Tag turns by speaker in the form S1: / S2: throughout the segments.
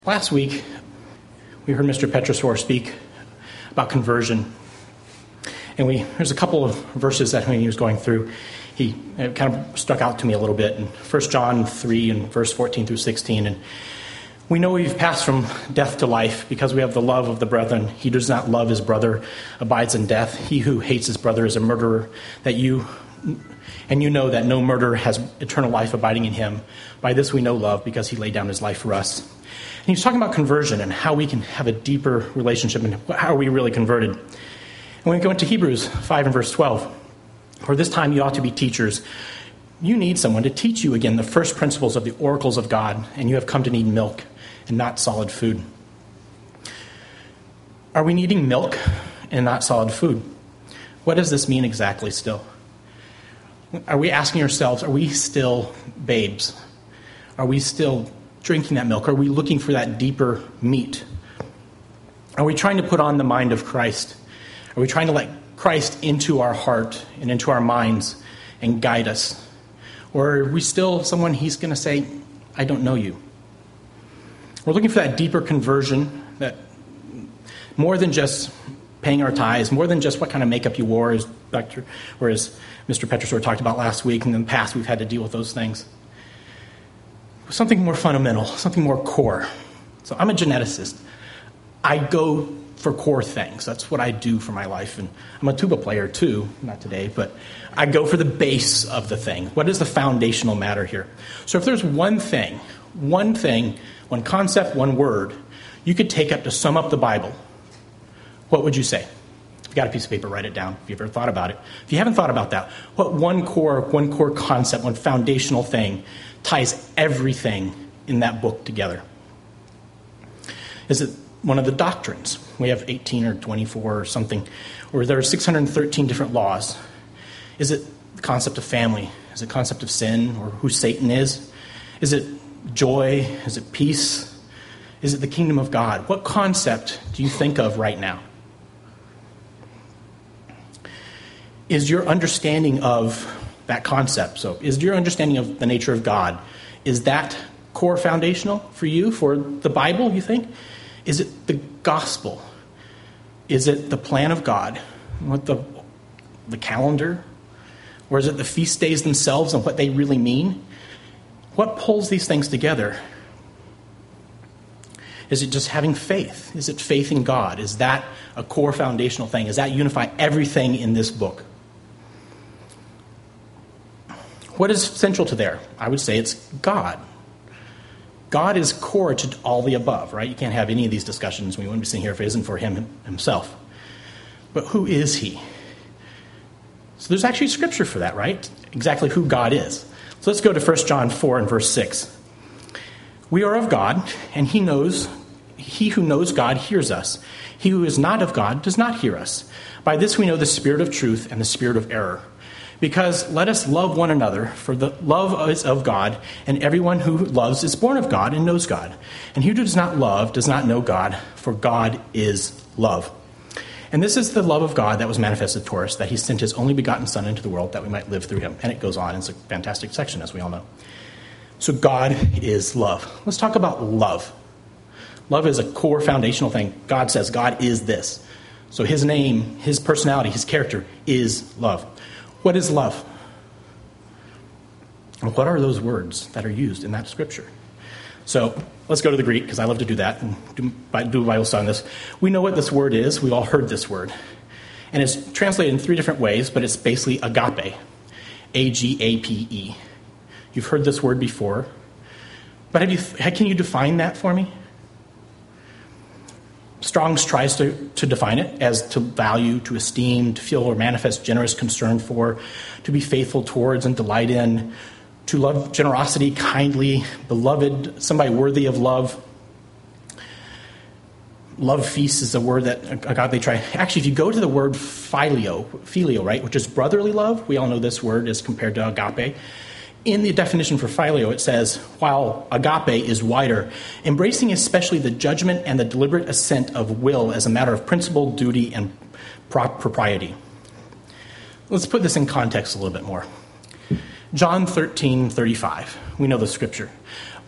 S1: Last week, we heard Mr. Petrosor speak about conversion. And there's a couple of verses that when he was going through, it kind of stuck out to me a little bit. In 1 John 3 and verse 14 through 16. And we know we've passed from death to life because we have the love of the brethren. He does not love his brother, abides in death. He who hates his brother is a murderer. And you know that no murderer has eternal life abiding in him. By this we know love, because he laid down his life for us. And he's talking about conversion and how we can have a deeper relationship and how are we really converted. And when we go into Hebrews 5 and verse 12, for this time you ought to be teachers. You need someone to teach you again the first principles of the oracles of God, and you have come to need milk and not solid food. Are we needing milk and not solid food? What does this mean exactly still? Are we asking ourselves, are we still babes? Are we still drinking that milk? Are we looking for that deeper meat? Are we trying to put on the mind of Christ? Are we trying to let Christ into our heart and into our minds and guide us? Or are we still someone he's going to say, I don't know you? We're looking for that deeper conversion, that more than just paying our tithes, more than just what kind of makeup you wore, as Mr. Petrosor talked about last week. And in the past, we've had to deal with those things. Something more fundamental, something more core. So I'm a geneticist. I go for core things. That's what I do for my life. And I'm a tuba player too, not today, but I go for the base of the thing. What is the foundational matter here? So if there's one thing, one concept, one word, you could take up to sum up the Bible, what would you say? If you got a piece of paper, write it down if you've ever thought about it. If you haven't thought about that, what one core concept, one foundational thing ties everything in that book together? Is it one of the doctrines? We have 18 or 24 or something, or there are 613 different laws. Is it the concept of family? Is it the concept of sin, or who Satan is? Is it joy? Is it peace? Is it the kingdom of God? What concept do you think of right now? Is your understanding of that concept, so is your understanding of the nature of God, is that core foundational for you, for the Bible, you think? Is it the gospel? Is it the plan of God? What the calendar? Or is it the feast days themselves and what they really mean? What pulls these things together? Is it just having faith? Is it faith in God? Is that a core foundational thing? Does that unify everything in this book? What is central to there? I would say it's God. God is core to all the above, right? You can't have any of these discussions. We wouldn't be sitting here if it isn't for him himself. But who is he? So there's actually scripture for that, right? Exactly who God is. So let's go to 1 John 4 and verse 6. We are of God, and he who knows God hears us. He who is not of God does not hear us. By this we know the spirit of truth and the spirit of error. Because let us love one another, for the love is of God, and everyone who loves is born of God and knows God. And he who does not love does not know God, for God is love. And this is the love of God that was manifested toward us, that he sent his only begotten Son into the world that we might live through him. And it goes on. It's a fantastic section, as we all know. So God is love. Let's talk about love. Love is a core foundational thing. God says God is this. So his name, his personality, his character is love. What is love? And what are those words that are used in that scripture? So let's go to the Greek, because I love to do that and do a Bible study on this. We know what this word is. We've all heard this word. And it's translated in three different ways, but it's basically agape. A-G-A-P-E. You've heard this word before. But can you define that for me? Strong's tries to define it as to value, to esteem, to feel or manifest generous concern for, to be faithful towards and delight in, to love generosity, kindly, beloved, somebody worthy of love. Love feast is a word that agape try. Actually, if you go to the word phileo, right, which is brotherly love, we all know this word is compared to agape. In the definition for phileo, it says, while agape is wider, embracing especially the judgment and the deliberate assent of will as a matter of principle, duty, and propriety. Let's put this in context a little bit more. John 13:35. We know the scripture.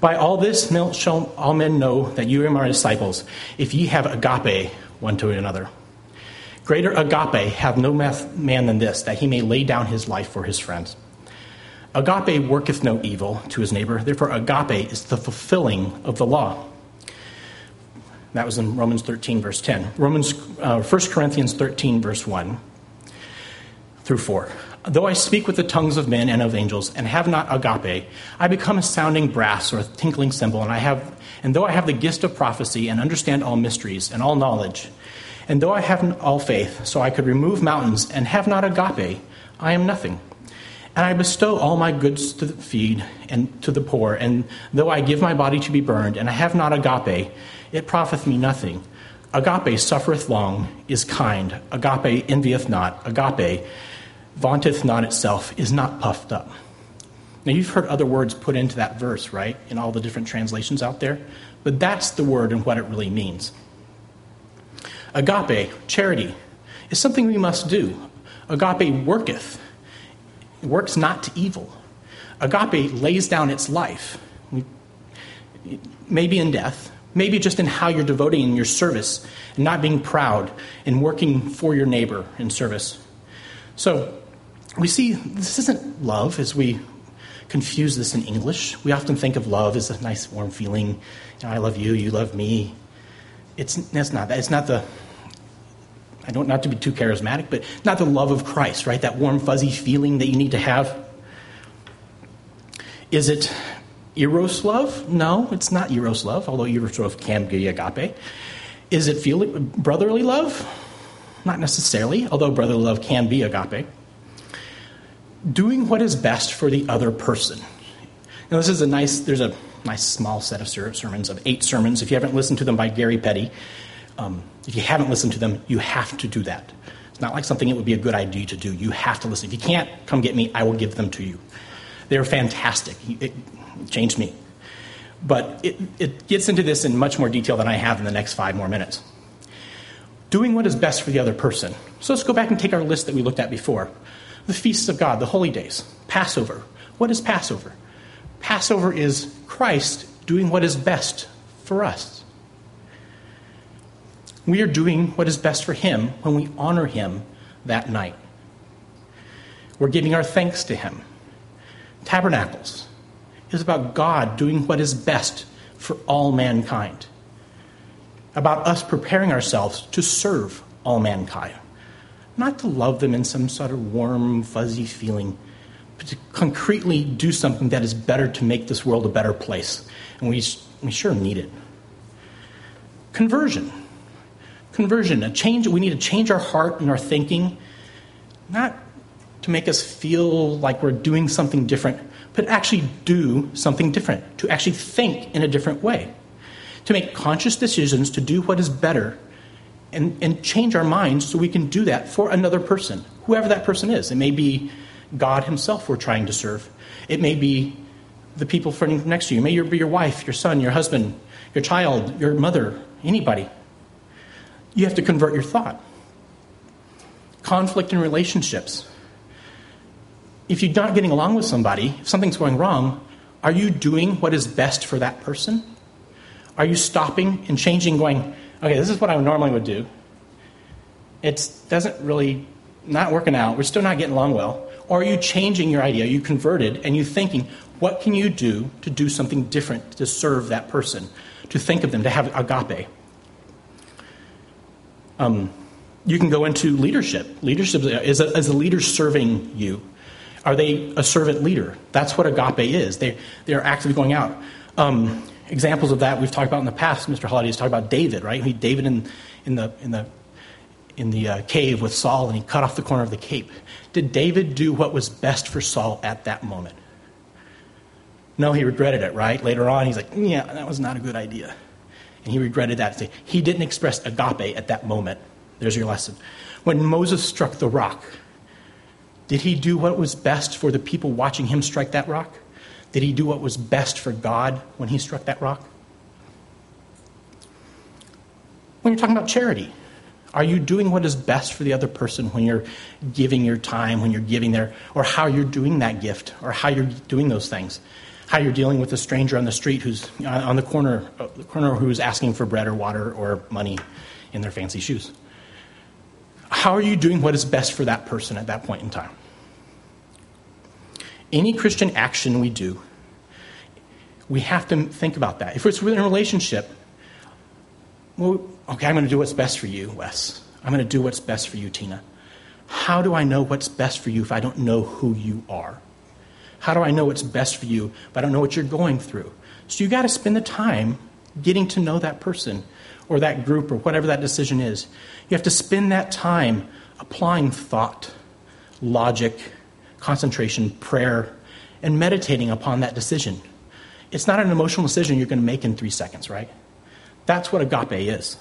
S1: By all this shall all men know that you are my disciples, if ye have agape one to another. Greater agape have no man than this, that he may lay down his life for his friends. Agape worketh no evil to his neighbor. Therefore, agape is the fulfilling of the law. That was in Romans 13, verse 10. 1 Corinthians 13, verse 1 through 4. Though I speak with the tongues of men and of angels, and have not agape, I become a sounding brass or a tinkling cymbal, and though I have the gift of prophecy and understand all mysteries and all knowledge, and though I have all faith, so I could remove mountains, and have not agape, I am nothing. And I bestow all my goods to feed and to the poor, and though I give my body to be burned, and I have not agape, it profiteth me nothing. Agape suffereth long, is kind. Agape envieth not. Agape vaunteth not itself, is not puffed up. Now, you've heard other words put into that verse, right, in all the different translations out there, but that's the word and what it really means. Agape, charity, is something we must do. Agape worketh. It works not to evil. Agape lays down its life, maybe in death, maybe just in how you're devoting in your service and not being proud and working for your neighbor in service. So we see this isn't love as we confuse this in English. We often think of love as a nice warm feeling. I love you, you love me. That's not that. It's not the, not to be too charismatic, but not the love of Christ, right? That warm, fuzzy feeling that you need to have. Is it eros love? No, it's not eros love, although eros love can be agape. Is it brotherly love? Not necessarily, although brotherly love can be agape. Doing what is best for the other person. Now, there's a nice small set of sermons, of 8 sermons. If you haven't listened to them by Gary Petty, if you haven't listened to them, you have to do that. It's not like something it would be a good idea to do. You have to listen. If you can't, come get me. I will give them to you. They're fantastic. It changed me. But it gets into this in much more detail than I have in the next 5 more minutes. Doing what is best for the other person. So let's go back and take our list that we looked at before. The feasts of God, the holy days, Passover. What is Passover? Passover is Christ doing what is best for us. We are doing what is best for him when we honor him that night. We're giving our thanks to him. Tabernacles is about God doing what is best for all mankind. About us preparing ourselves to serve all mankind. Not to love them in some sort of warm, fuzzy feeling, but to concretely do something that is better to make this world a better place. And we sure need it. Conversion, a change. We need to change our heart and our thinking, not to make us feel like we're doing something different, but actually do something different, to actually think in a different way, to make conscious decisions to do what is better and change our minds so we can do that for another person, whoever that person is. It may be God himself we're trying to serve. It may be the people sitting next to you. It may be your wife, your son, your husband, your child, your mother, anybody. You have to convert your thought. Conflict in relationships. If you're not getting along with somebody, if something's going wrong, are you doing what is best for that person? Are you stopping and changing, going, okay, this is what I normally would do. It doesn't really, not working out. We're still not getting along well. Or are you changing your idea? Are you converted and you thinking, what can you do to do something different to serve that person? To think of them, to have agape. You can go into leadership. Leadership is a leader serving you. Are they a servant leader? That's what agape is. They're actively going out. Examples of that we've talked about in the past. Mr. Holliday has talked about David, right? David in the cave with Saul, and he cut off the corner of the cape. Did David do what was best for Saul at that moment? No, he regretted it, right? Later on, he's like, yeah, that was not a good idea. And he regretted that. He didn't express agape at that moment. There's your lesson. When Moses struck the rock, did he do what was best for the people watching him strike that rock? Did he do what was best for God when he struck that rock? When you're talking about charity, are you doing what is best for the other person when you're giving your time, when you're giving or how you're doing that gift, or how you're doing those things? how you're dealing with a stranger on the street who's on the corner who's asking for bread or water or money in their fancy shoes. How are you doing what is best for that person at that point in time? Any Christian action we do, we have to think about that. If it's within a relationship, well, okay, I'm going to do what's best for you, Wes. I'm going to do what's best for you, Tina. How do I know what's best for you if I don't know who you are? How do I know what's best for you if I don't know what you're going through? So you got to spend the time getting to know that person or that group or whatever that decision is. You have to spend that time applying thought, logic, concentration, prayer, and meditating upon that decision. It's not an emotional decision you're going to make in 3 seconds, right? That's what agape is.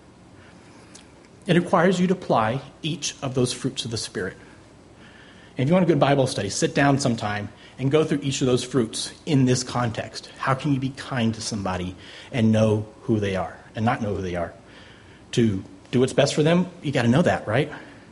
S1: It requires you to apply each of those fruits of the Spirit. And if you want a good Bible study, sit down sometime and go through each of those fruits in this context. How can you be kind to somebody and know who they are and not know who they are? To do what's best for them, you got to know that, right?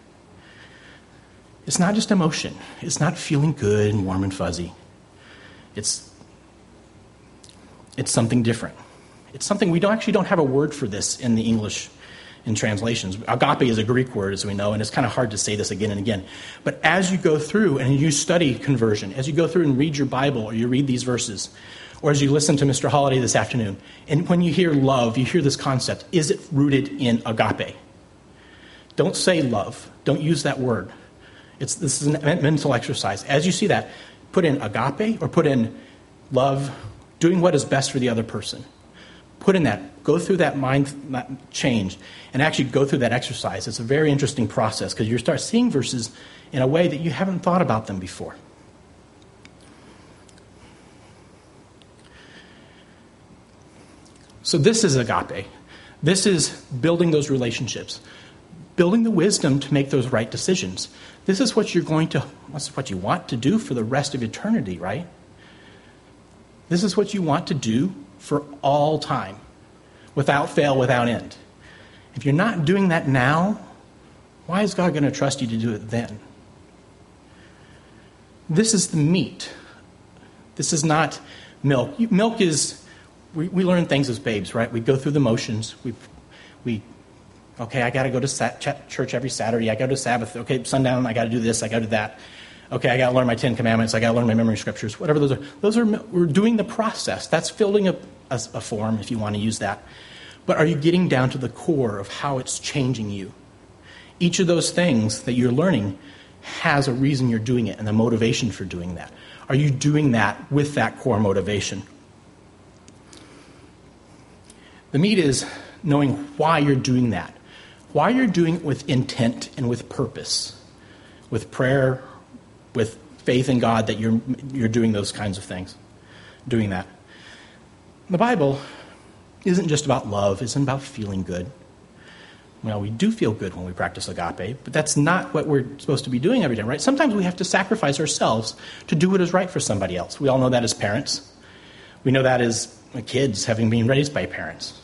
S1: It's not just emotion. It's not feeling good and warm and fuzzy. It's something different. It's something we don't have a word for this in the English in translations. Agape is a Greek word, as we know, and it's kind of hard to say this again and again. But as you go through and you study conversion, as you go through and read your Bible or you read these verses, or as you listen to Mr. Holiday this afternoon, and when you hear love, you hear this concept. Is it rooted in agape? Don't say love. Don't use that word. This is a mental exercise. As you see that, put in agape or put in love, doing what is best for the other person. Put in that. Go through that mind change and actually go through that exercise. It's a very interesting process because you start seeing verses in a way that you haven't thought about them before. So this is agape. This is building those relationships, building the wisdom to make those right decisions. This is what you want to do for the rest of eternity, right? This is what you want to do for all time, without fail, without end. If you're not doing that now, why is God going to trust you to do it then? This is the meat. This is not milk. Milk is, we learn things as babes, right? We go through the motions. Okay, I got to go to church every Saturday. I go to Sabbath. Okay, sundown, I got to do this. I got to do that. Okay, I got to learn my 10 Commandments. I got to learn my memory scriptures. Whatever those are. We're doing the process. That's filling a form, if you want to use that. But are you getting down to the core of how it's changing you? Each of those things that you're learning has a reason you're doing it and the motivation for doing that. Are you doing that with that core motivation? The meat is knowing why you're doing that. Why you're doing it with intent and with purpose, with prayer, with faith in God that you're doing those kinds of things, doing that. The Bible isn't just about love, isn't about feeling good. Well, we do feel good when we practice agape, but that's not what we're supposed to be doing every day, right? Sometimes we have to sacrifice ourselves to do what is right for somebody else. We all know that as parents. We know that as kids having been raised by parents.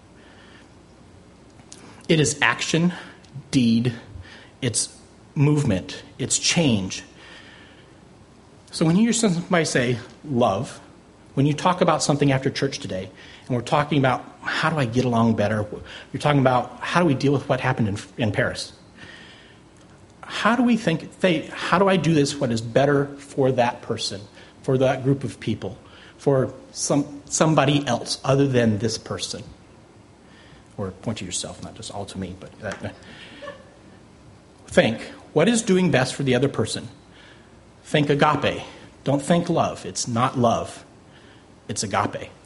S1: It is action, deed, it's movement, it's change. So when you hear somebody say love, when you talk about something after church today, and we're talking about how do I get along better, you're talking about how do we deal with what happened in Paris. How do I do this what is better for that person, for that group of people, for somebody else other than this person? Or point to yourself, not just all to me, but think, what is doing best for the other person? Think agape. Don't think love. It's not love. It's agape.